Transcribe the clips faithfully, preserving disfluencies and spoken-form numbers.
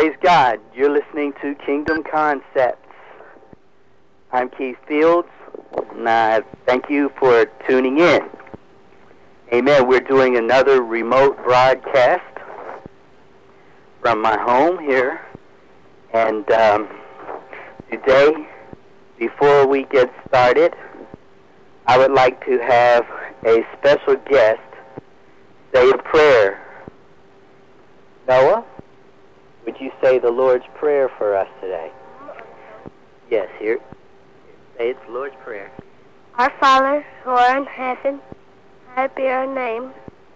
Praise God. You're listening to Kingdom Concepts. I'm Keith Fields, and I thank you for tuning in. Amen. We're doing another remote broadcast from my home here. And um, today, before we get started, I would like to have a special guest say a prayer. Noah, would you say the Lord's Prayer for us today? Yes, here. Say it's the Lord's Prayer. Our Father, who art in heaven, hallowed be your name.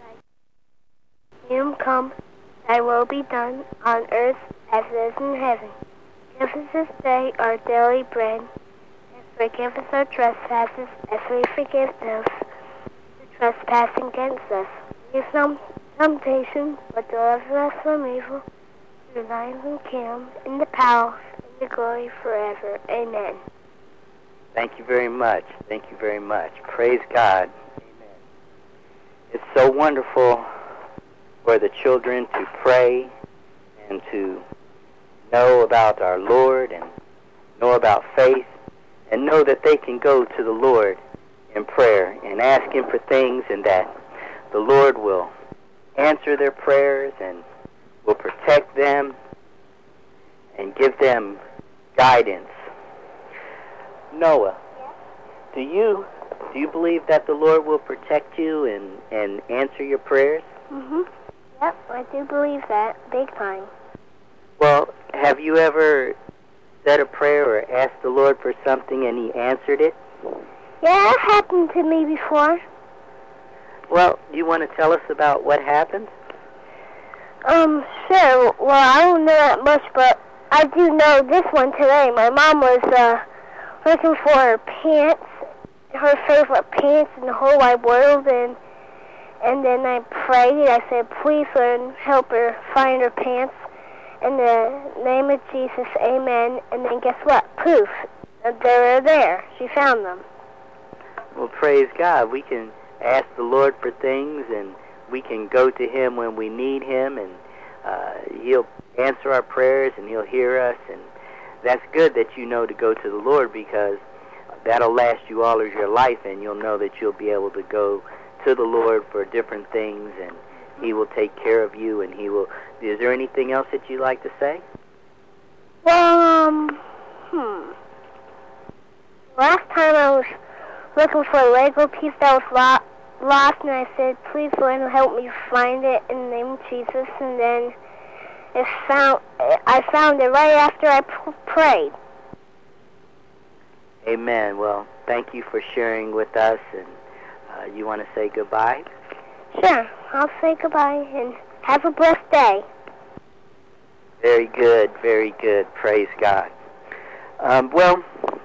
Thy kingdom come, thy will be done, on earth as it is in heaven. Give us this day our daily bread, and forgive us our trespasses, as we forgive those who trespass against us. Lead us not into temptation, but deliver us from evil. Through thine is the kingdom, and the power, and the glory forever. Amen. Thank you very much. Thank you very much. Praise God. Amen. It's so wonderful for the children to pray and to know about our Lord and know about faith and know that they can go to the Lord in prayer and ask Him for things, and that the Lord will answer their prayers and will protect them and give them guidance. Noah, do you do you believe that the Lord will protect you and, and answer your prayers? Mm-hmm. Yep, I do believe that, big time. Well, have you ever said a prayer or asked the Lord for something and He answered it? Yeah, it happened to me before. Well, you want to tell us about what happened? Um, sure. Well, I don't know that much, but I do know this one today. My mom was, uh, looking for her pants, her favorite pants in the whole wide world, and and then I prayed. I said, please, Lord, help her find her pants. In the name of Jesus, amen. And then guess what? Poof. They're there. She found them. Well, praise God. We can ask the Lord for things, and we can go to Him when we need Him, and uh, He'll answer our prayers, and He'll hear us. And that's good that you know to go to the Lord, because that'll last you all of your life, and you'll know that you'll be able to go to the Lord for different things, and He will take care of you, and He will... Is there anything else that you'd like to say? Well, um, hmm. Last time I was looking for a Lego piece that was lo- lost, and I said, please, Lord, help me find it in the name of Jesus, and then it found, I found it right after I p- prayed. Amen. Well, thank you for sharing with us, and uh, you want to say goodbye? Sure. I'll say goodbye, and have a blessed day. Very good, very good. Praise God. Um, well,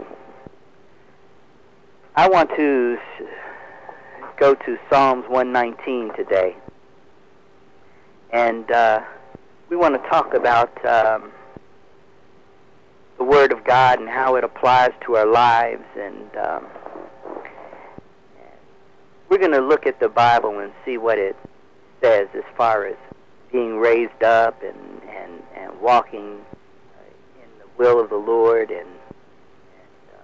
I want to go to Psalms one nineteen today, and uh, we want to talk about um, the Word of God and how it applies to our lives, and um, we're going to look at the Bible and see what it says as far as being raised up and, and, and walking uh, in the will of the Lord, and and,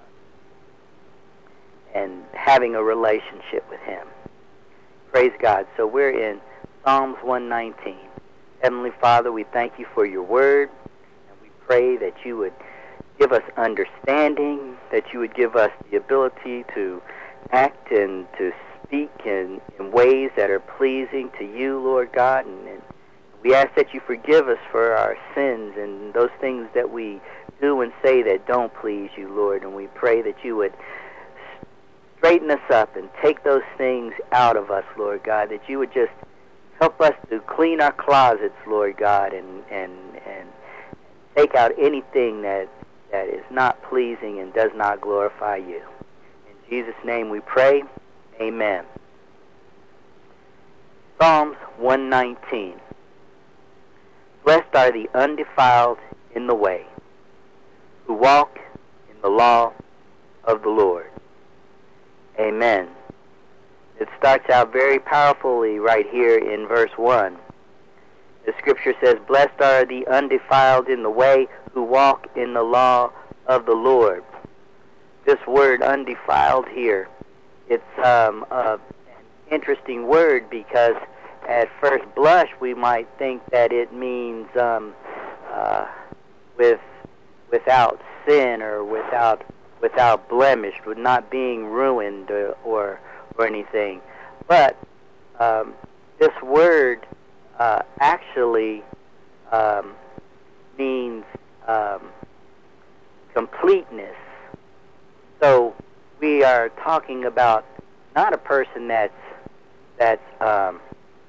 uh, and having a relationship with Him. Praise God. So we're in Psalms one nineteen. Heavenly Father, we thank you for your word, and we pray that you would give us understanding, that you would give us the ability to act and to speak in, in ways that are pleasing to you, Lord God. And, and we ask that you forgive us for our sins and those things that we do and say that don't please you, Lord. And we pray that you would straighten us up and take those things out of us, Lord God, that you would just help us to clean our closets, Lord God, and and, and take out anything that, that is not pleasing and does not glorify you. In Jesus' name we pray. Amen. Psalms one nineteen. Blessed are the undefiled in the way, who walk in the law of the Lord. Amen. It starts out very powerfully right here in verse one. The scripture says, "Blessed are the undefiled in the way, who walk in the law of the Lord." This word "undefiled" here, it's um, uh, an interesting word, because at first blush we might think that it means um, uh, with without sin, or without without blemish, with not being ruined, or or, or anything. But um, this word uh, actually um, means um, completeness. So we are talking about not a person that's that's um,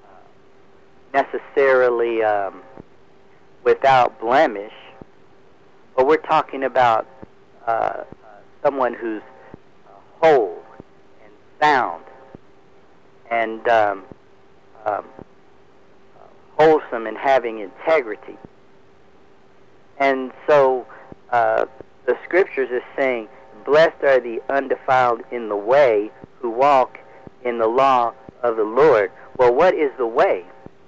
necessarily um, without blemish, but we're talking about uh, uh, someone who's uh, whole and sound and um, um, wholesome and having integrity. And so uh, the scriptures is saying, "Blessed are the undefiled in the way, who walk in the law of the Lord." Well, what is the way?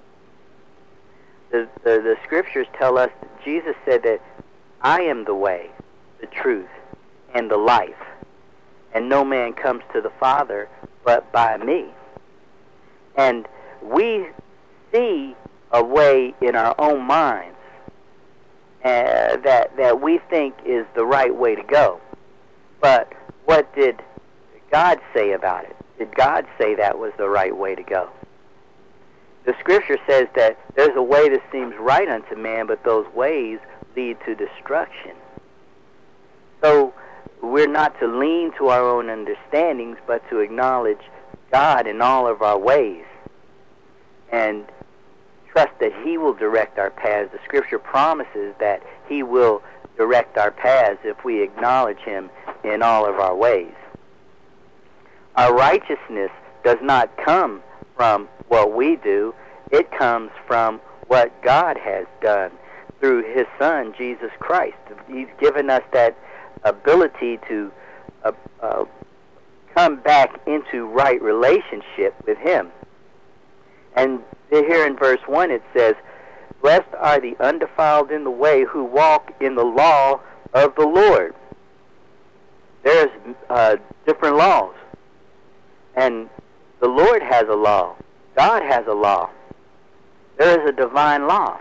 The, the, the scriptures tell us that Jesus said that I am the way, the truth, and the life, and no man comes to the Father but by me. And we see a way in our own minds uh, that that we think is the right way to go. But what did God say about it? Did God say that was the right way to go? The scripture says that there's a way that seems right unto man, but those ways lead to destruction. So we're not to lean to our own understandings, but to acknowledge God in all of our ways and trust that He will direct our paths. The scripture promises that He will direct our paths if we acknowledge Him in all of our ways. Our righteousness does not come from what we do. It comes from what God has done through His Son, Jesus Christ. He's given us that ability to uh, uh, come back into right relationship with Him. And here in verse one it says, "Blessed are the undefiled in the way, who walk in the law of the Lord." There's uh, different laws. And the Lord has a law. God has a law. There is a divine law.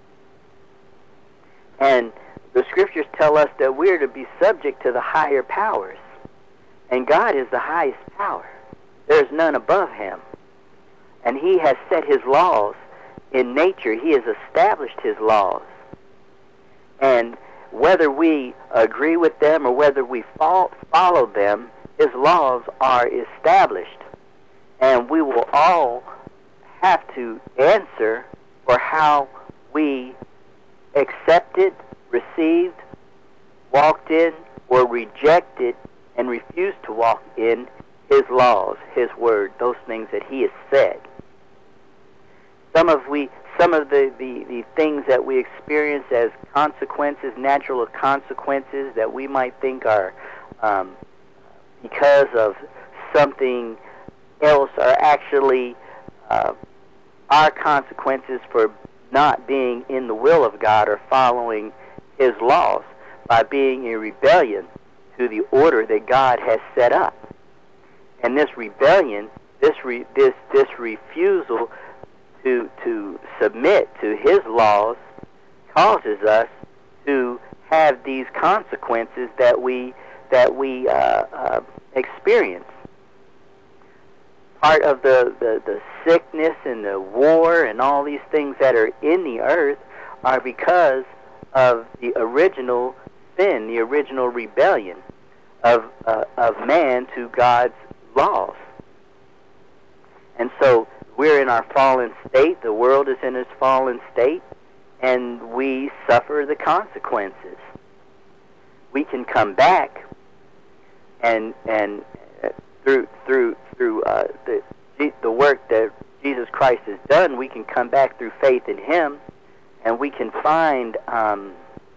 And the scriptures tell us that we're to be subject to the higher powers. And God is the highest power. There's none above Him. And He has set His laws in nature. He has established His laws. And whether we agree with them or whether we follow them, His laws are established. And we will all have to answer for how we accepted, received, walked in, or rejected and refused to walk in His laws, His word, those things that He has said. Some of we, some of the, the, the things that we experience as consequences, natural consequences that we might think are um, because of something else, are actually uh, our consequences for not being in the will of God or following His laws, by being in rebellion to the order that God has set up. And this rebellion, this re, this this refusal to to submit to His laws, causes us to have these consequences that we that we uh, uh, experience. Part of the, the, the sickness and the war and all these things that are in the earth are because of the original sin, the original rebellion of uh, of man to God's laws. And so we're in our fallen state, the world is in its fallen state, and we suffer the consequences. We can come back and and uh, through through through uh, the the work that Jesus Christ has done, we can come back through faith in Him, and we can find um,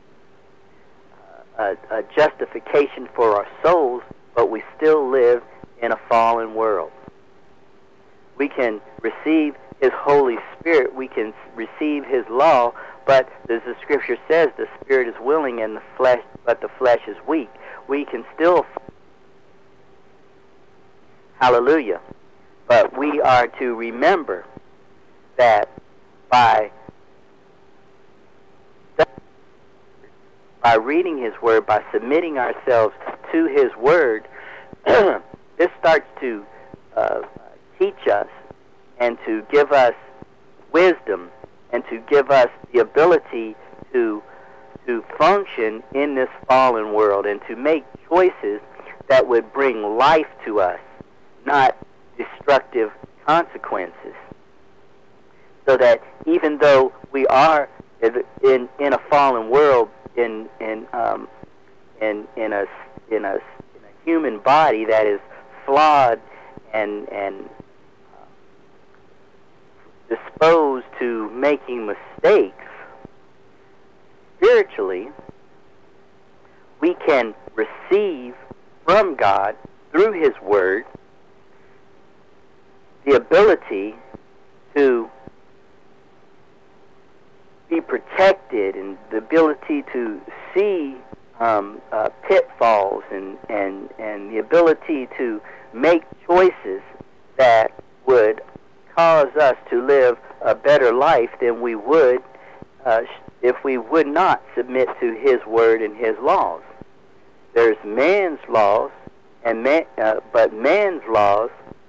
a, a justification for our souls, but we still live in a fallen world. We can receive His Holy Spirit, we can receive His law, but as the Scripture says, the Spirit is willing and the flesh, but the flesh is weak. We can still, hallelujah, but we are to remember that by by reading His Word, by submitting ourselves to His Word, this starts to uh, teach us and to give us wisdom and to give us the ability to to function in this fallen world and to make choices that would bring life to us, not destructive consequences. So that even though we are in in a fallen world, in in um, in in a in a in a human body that is flawed and and disposed to making mistakes, spiritually, we can receive from God through His Word the ability to be protected and the ability to see um, uh, pitfalls and, and, and the ability to make choices that would cause us to live a better life than we would uh, if we would not submit to His Word and His laws. There's man's laws, and man, uh, but man's laws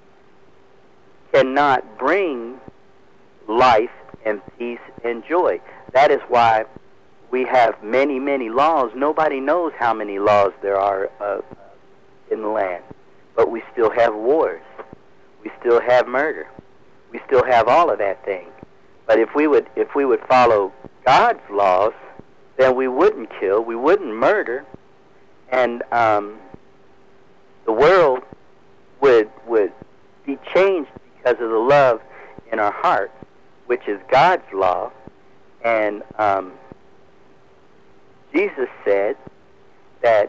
cannot bring life and peace and joy. That is why we have many, many laws. Nobody knows how many laws there are uh, in the land, but we still have wars. We still have murder. We still have all of that thing. But if we would if we would follow God's laws, then we wouldn't kill, we wouldn't murder, and um, the world would would be changed because of the love in our hearts, which is God's law. And um, Jesus said that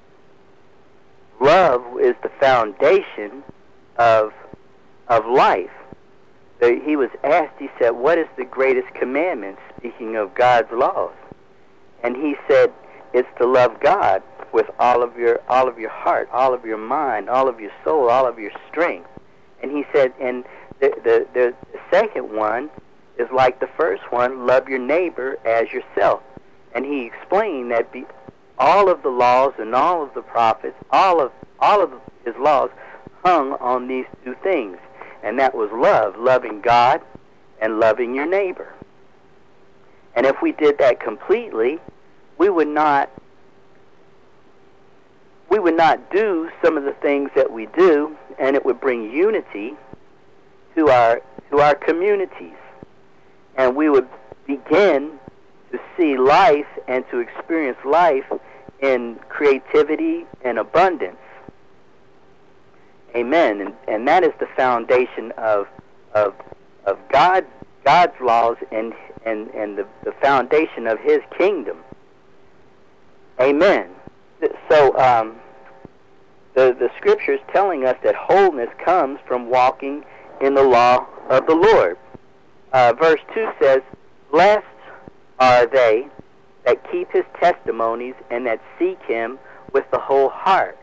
love is the foundation of of life. So he was asked, he said, what is the greatest commandment, speaking of God's laws? And he said, it's to love God with all of your all of your heart, all of your mind, all of your soul, all of your strength. And he said, and the the, the second one is like the first one, love your neighbor as yourself. And he explained that be, all of the laws and all of the prophets, all of all of his laws hung on these two things. And that was love, loving God and loving your neighbor. And if we did that completely, we would not we would not do some of the things that we do, and it would bring unity to our to our communities. And we would begin to see life and to experience life in creativity and abundance. Amen. And, and that is the foundation of of of God God's laws and and, and the, the foundation of His kingdom. Amen. So um, the the scripture is telling us that wholeness comes from walking in the law of the Lord. Uh, verse two says, blessed are they that keep His testimonies and that seek Him with the whole heart.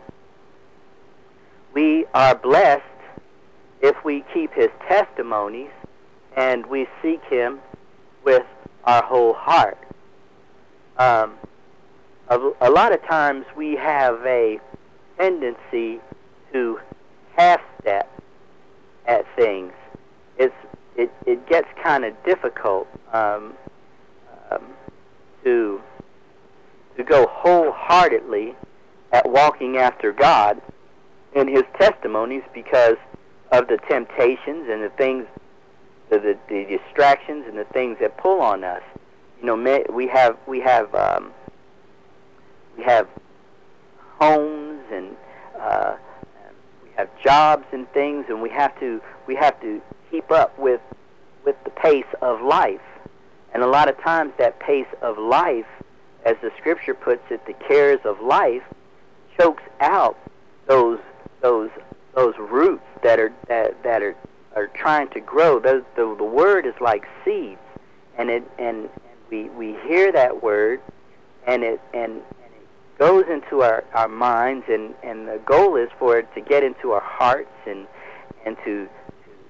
We are blessed if we keep His testimonies and we seek Him with our whole heart. Um, a, a lot of times we have a tendency to half-step at things. It's it, it gets kind of difficult um, um, to to go wholeheartedly at walking after God in His testimonies because of the temptations and the things, the, the, the distractions and the things that pull on us. You know, we have we have um, we have homes and uh, we have jobs and things, and we have to we have to keep up with with the pace of life. And a lot of times, that pace of life, as the Scripture puts it, the cares of life, chokes out those those those roots that are that, that are are trying to grow. The, the, the word is like seeds, and it and, and we we hear that word, and it and, and it goes into our, our minds, and, and the goal is for it to get into our hearts and and to, to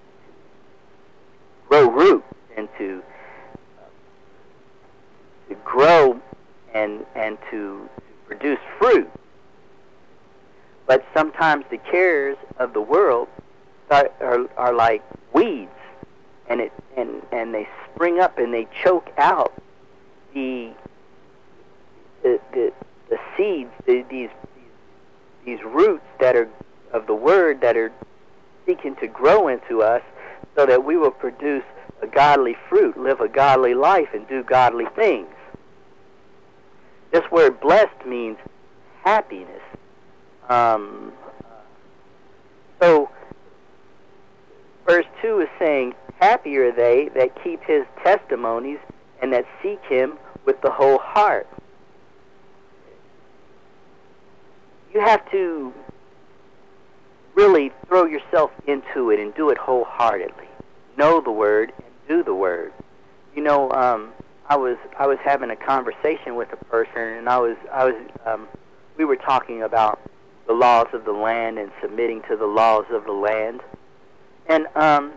grow root and to to grow and and to produce fruit. But sometimes the cares of the world are, are, are like weeds, and it and, and they spring up and they choke out the the the, the seeds, the, these these roots that are of the word that are seeking to grow into us, so that we will produce a godly fruit, live a godly life, and do godly things. This word blessed means happiness. Um, so, verse two is saying, happy are they that keep his testimonies and that seek him with the whole heart. You have to really throw yourself into it and do it wholeheartedly. Know the word and do the word. You know, um, I was I was having a conversation with a person, and I was I was um, we were talking about the laws of the land and submitting to the laws of the land, and um,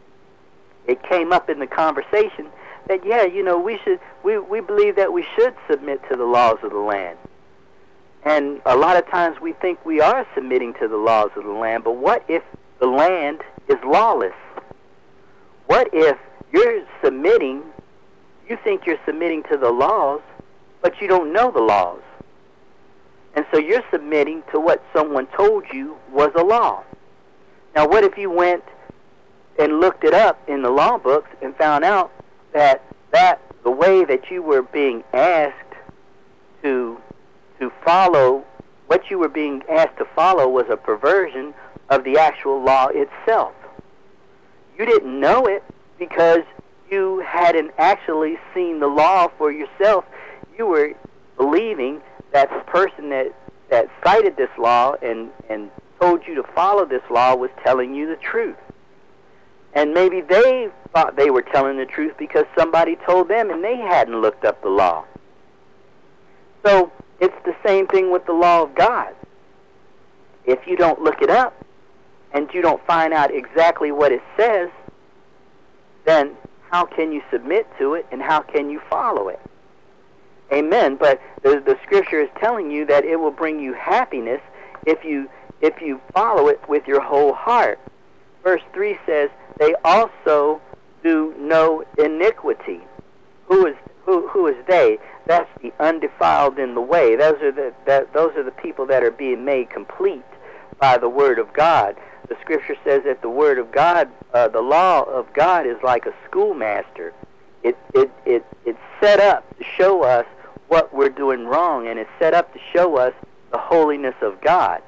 it came up in the conversation that yeah, you know, we should we we believe that we should submit to the laws of the land. And a lot of times we think we are submitting to the laws of the land, but what if the land is lawless? What if you're submitting, you think you're submitting to the laws, but you don't know the laws? And so you're submitting to what someone told you was a law. Now what if you went and looked it up in the law books and found out that, that the way that you were being asked to to follow, what you were being asked to follow was a perversion of the actual law itself. You didn't know it because you hadn't actually seen the law for yourself. You were believing that the person that, that cited this law and, and told you to follow this law was telling you the truth. And maybe they thought they were telling the truth because somebody told them and they hadn't looked up the law. So it's the same thing with the law of God. If you don't look it up and you don't find out exactly what it says, then how can you submit to it and how can you follow it? Amen. But the, the scripture is telling you that it will bring you happiness if you if you follow it with your whole heart. Verse three says, they also do no iniquity. Who is who who is they? That's the undefiled in the way. Those are the that, those are the people that are being made complete by the word of God. The scripture says that the word of God, uh, the law of God, is like a schoolmaster. It it it it's set up to show us what we're doing wrong, and it's set up to show us the holiness of God.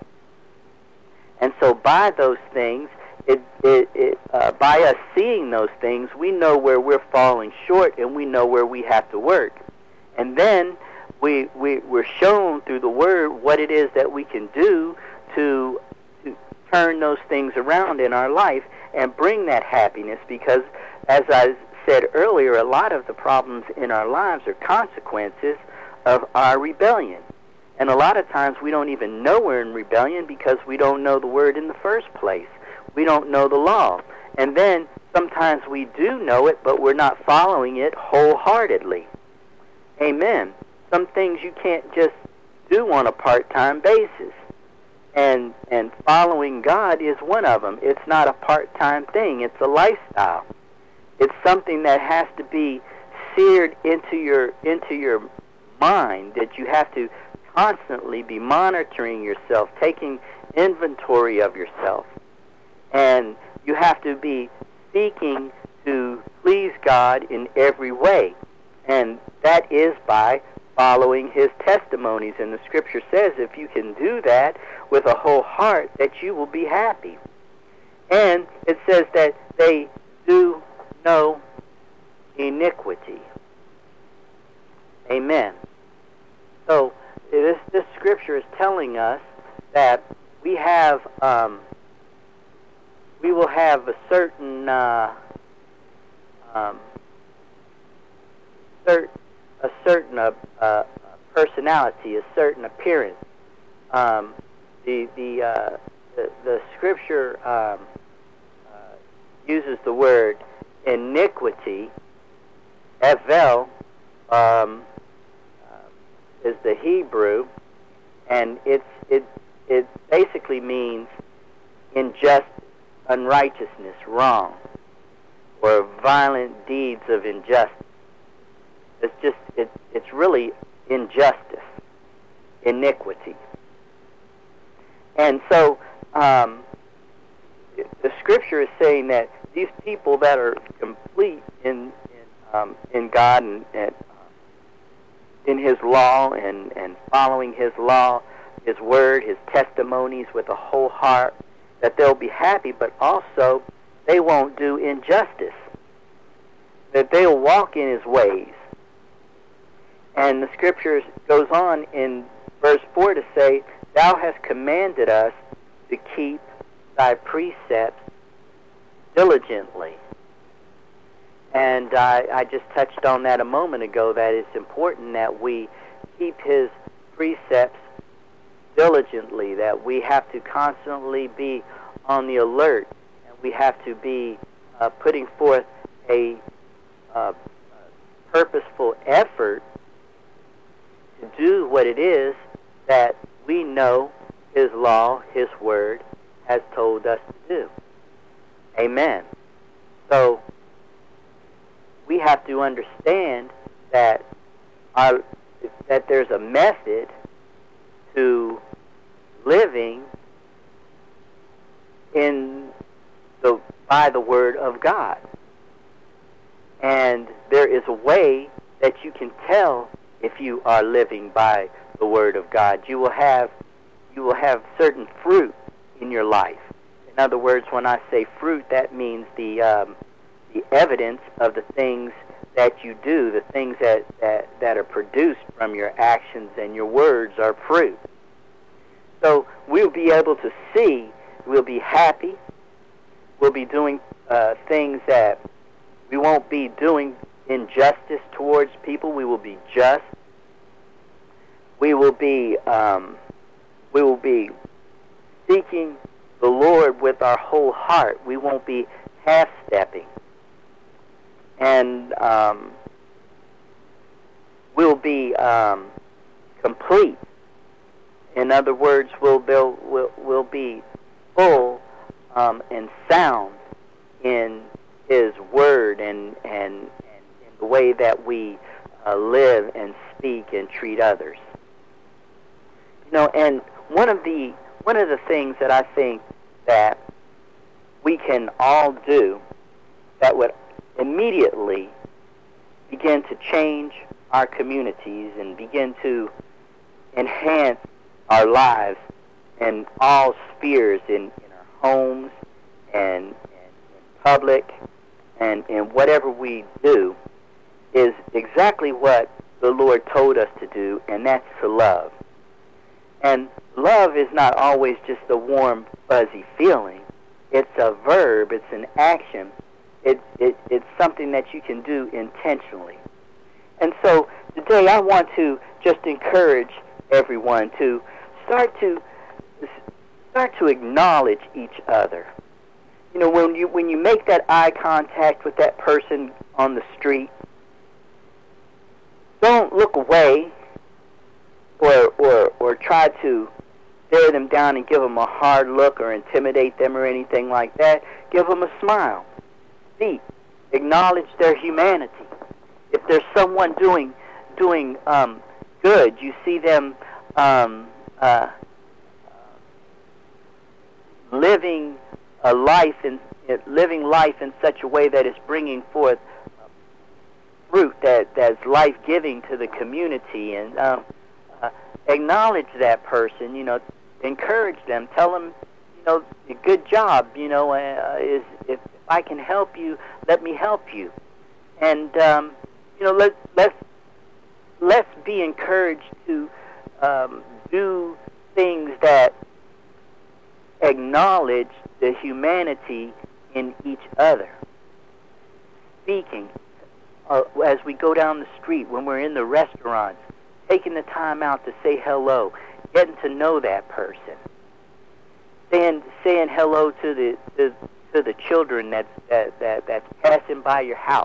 And so, by those things, it it, it uh, by us seeing those things, we know where we're falling short, and we know where we have to work. And then we, we, we're shown through the Word what it is that we can do to, to turn those things around in our life and bring that happiness, because, as I said earlier, a lot of the problems in our lives are consequences of our rebellion. And a lot of times we don't even know we're in rebellion because we don't know the Word in the first place. We don't know the law. And then sometimes we do know it, but we're not following it wholeheartedly. Amen. Some things you can't just do on a part-time basis. And and following God is one of them. It's not a part-time thing. It's a lifestyle. It's something that has to be seared into your into your mind, that you have to constantly be monitoring yourself, taking inventory of yourself. And you have to be seeking to please God in every way. And that is by following his testimonies. And the scripture says if you can do that with a whole heart, that you will be happy. And it says that they do no iniquity. Amen. So this, this scripture is telling us that we have um, we will have a certain uh, um, cert, a certain uh, uh, personality, a certain appearance. Um, the the, uh, the the scripture um, uh, uses the word iniquity. Evel um, uh, is the Hebrew, and it's it it basically means injustice, unrighteousness, wrong, or violent deeds of injustice. It's just it it's really injustice, iniquity. And so um, the scripture is saying that these people that are complete in in, um, in God and, and in His law and, and following His law, His word, His testimonies with a whole heart, that they'll be happy, but also they won't do injustice, that they'll walk in His ways. And the scripture goes on in verse four to say, Thou hast commanded us to keep Thy precepts diligently. And I, I just touched on that a moment ago, that it's important that we keep His precepts diligently, that we have to constantly be on the alert, and we have to be uh, putting forth a uh, purposeful effort to do what it is that we know His law, His word, has told us to do. Amen. So we have to understand that our, that there's a method to living in the by the word of God, and there is a way that you can tell if you are living by the word of God. You will have you will have certain fruit in your life. In other words, when I say fruit, that means the um, the evidence of the things that you do, the things that, that, that are produced from your actions and your words are fruit. So we'll be able to see, we'll be happy, we'll be doing uh, things that we won't be doing injustice towards people. We will be just. We will be um, we will be seeking the Lord with our whole heart. We won't be half-stepping. And um, we'll be um, complete. In other words, we'll, we'll, we'll, we'll be full um, and sound in His Word and, and, and in the way that we uh, live and speak and treat others. You know, and one of the one of the things that I think that we can all do that would immediately begin to change our communities and begin to enhance our lives in all spheres, in, in our homes and, and in public and in whatever we do, is exactly what the Lord told us to do, and that's to love. And love is not always just a warm, fuzzy feeling. It's a verb. It's an action. It, it, it's something that you can do intentionally. And so today I want to just encourage everyone to start to start to acknowledge each other. You know, when you when you make that eye contact with that person on the street, don't look away or or or try to stare them down and give them a hard look or intimidate them or anything like that. Give them a smile. Speak. Acknowledge their humanity. If there's someone doing doing um, good, you see them um, uh, living a life in living life in such a way that is bringing forth fruit that that's life-giving to the community, and um, uh, acknowledge that person. You know, encourage them. Tell them, you know, good job. You know, uh, is if, if I can help you, let me help you. And um, you know, let let's let's be encouraged to um, do things that acknowledge the humanity in each other. Speaking, uh, as we go down the street, when we're in the restaurants, taking the time out to say hello, getting to know that person, saying saying hello to the, the to the children that's that, that that's passing by your house,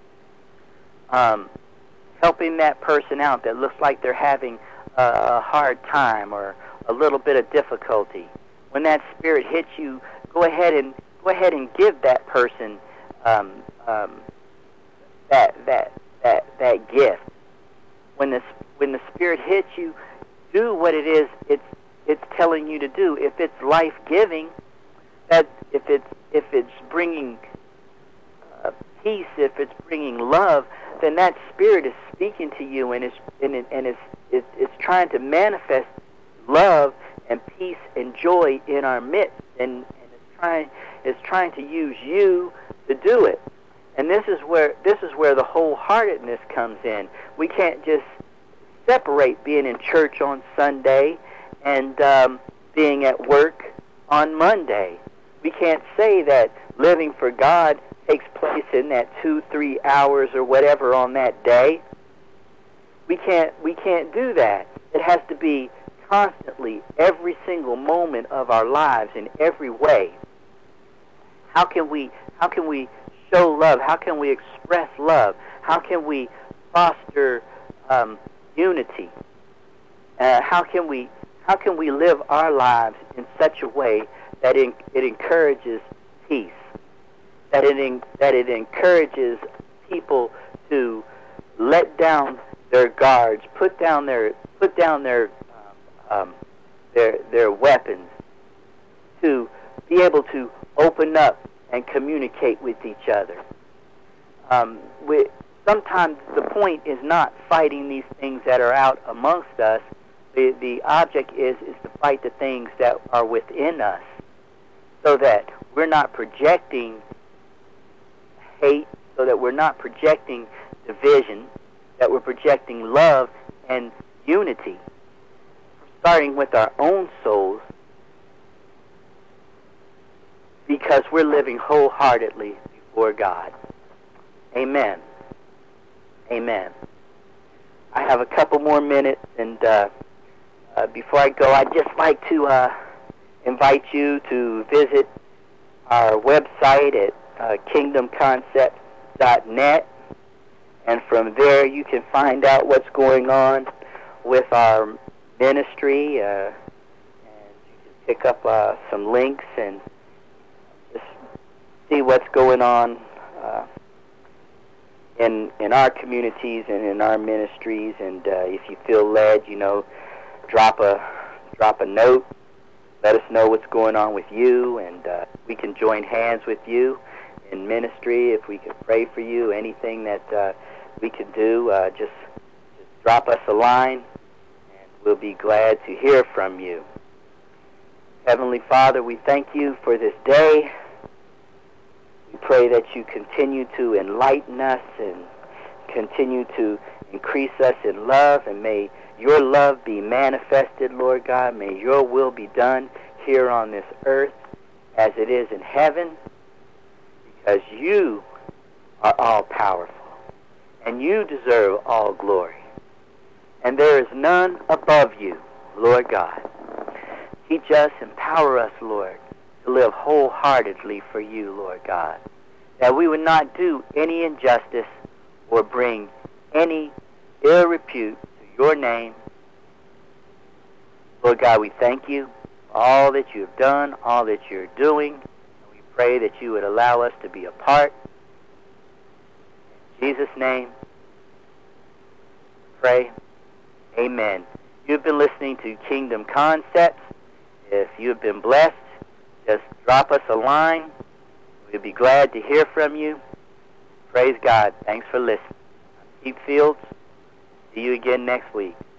um, helping that person out that looks like they're having a, a hard time or a little bit of difficulty. When that spirit hits you, go ahead and go ahead and give that person um, um, that that that that gift. When the when the spirit hits you, do what it is it's it's telling you to do. If it's life giving, that if it's if it's bringing uh, peace, if it's bringing love, then that spirit is speaking to you and is and it, and it's it's it's trying to manifest love and peace and joy in our midst, and, and it's trying it's trying to use you to do it. And this is where this is where the wholeheartedness comes in. We can't just separate being in church on Sunday and um, being at work on Monday. We can't say that living for God takes place in that two, three hours or whatever on that day. We can't we can't do that. It has to be constantly, every single moment of our lives, in every way. How can we how can we show love? How can we express love? How can we foster um, unity? Uh, how can we how can we live our lives in such a way that it, it encourages peace, that it in, that it encourages people to let down their guards, put down their put down their um, their their weapons, to be able to open up and communicate with each other. Um, we, sometimes the point is not fighting these things that are out amongst us. The the object is is to fight the things that are within us, so that we're not projecting hate, so that we're not projecting division, that we're projecting love and unity, starting with our own souls, because we're living wholeheartedly before God. Amen. Amen. I have a couple more minutes, and uh, uh, before I go, I'd just like to uh, invite you to visit our website at uh, kingdom concepts dot net, and from there you can find out what's going on with our ministry, uh, and you can pick up uh, some links and just see what's going on uh, in in our communities and in our ministries. And uh, if you feel led, you know, drop a drop a note. Let us know what's going on with you, and uh, we can join hands with you in ministry. If we can pray for you, anything that uh, we can do, uh, just, just drop us a line. We'll be glad to hear from you. Heavenly Father, we thank you for this day. We pray that you continue to enlighten us and continue to increase us in love, and may your love be manifested, Lord God. May your will be done here on this earth as it is in heaven, because you are all-powerful, and you deserve all glory. And there is none above you, Lord God. Teach us, empower us, Lord, to live wholeheartedly for you, Lord God, that we would not do any injustice or bring any ill repute to your name. Lord God, we thank you for all that you have done, all that you're doing, and we pray that you would allow us to be a part. In Jesus' name, pray. Amen. You've been listening to Kingdom Concepts. If you've been blessed, just drop us a line. We'll be glad to hear from you. Praise God. Thanks for listening. I'm Keith Fields. See you again next week.